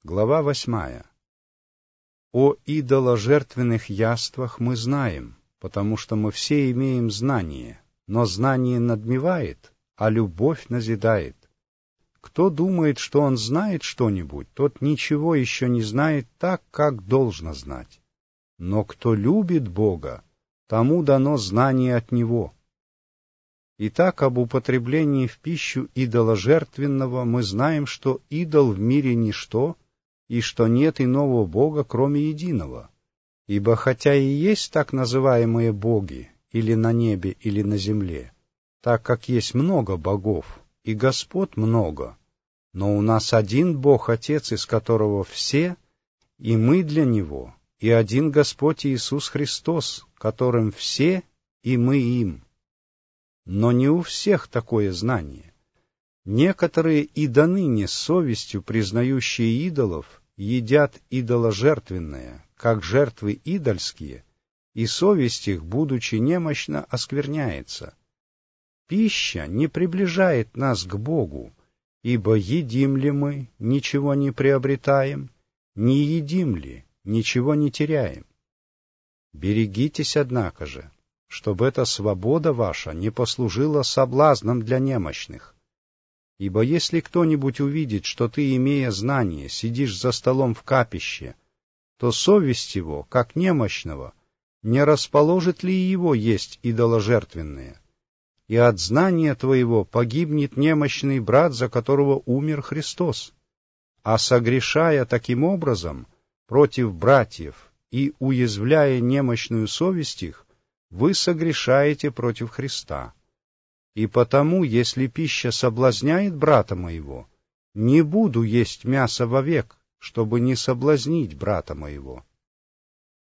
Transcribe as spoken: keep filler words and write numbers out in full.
Глава восьмая. О идоложертвенных яствах мы знаем, потому что мы все имеем знание, но знание надмевает, а любовь назидает. Кто думает, что он знает что-нибудь, тот ничего еще не знает так, как должно знать. Но кто любит Бога, тому дано знание от Него. Итак, об употреблении в пищу идоложертвенного мы знаем, что идол в мире ничто, и что нет иного Бога, кроме единого. Ибо хотя и есть так называемые боги, или на небе, или на земле, так как есть много богов, и господ много, но у нас один Бог Отец, из которого все, и мы для Него, и один Господь Иисус Христос, которым все, и мы им. Но не у всех такое знание. Некоторые и до ныне с совестью признающие идолов едят идоложертвенное, как жертвы идольские, и совесть их, будучи немощна, оскверняется. Пища не приближает нас к Богу, ибо едим ли мы, ничего не приобретаем, не едим ли, ничего не теряем. Берегитесь, однако же, чтобы эта свобода ваша не послужила соблазном для немощных. Ибо если кто-нибудь увидит, что ты, имея знание, сидишь за столом в капище, то совесть его, как немощного, не расположит ли его есть идоложертвенное? И от знания твоего погибнет немощный брат, за которого умер Христос. А согрешая таким образом против братьев и уязвляя немощную совесть их, вы согрешаете против Христа. И потому, если пища соблазняет брата моего, не буду есть мясо вовек, чтобы не соблазнить брата моего.